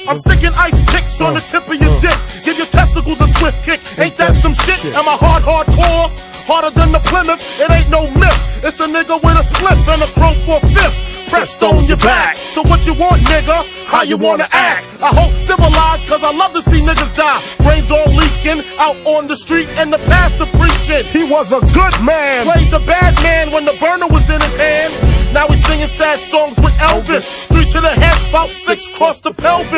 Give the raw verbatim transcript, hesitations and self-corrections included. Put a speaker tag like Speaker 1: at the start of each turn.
Speaker 1: I'm sticking ice picks on the tip of your dick. Give your testicles a swift kick. Ain't that some shit? Am I hard, hardcore? Harder than the Plymouth? It ain't no myth. It's a nigga with a slip and a chrome for a fifth. Pressed on your back. So what you want, nigga? How you wanna act? I hope civilized, cause I love to see niggas die. Brains all leaking, out on the street, and the pastor preaching. He was a good man. Played the bad man when the burner was in his hand. Now he's singing sad songs with Elvis. Three to the head, about six cross the pelvis.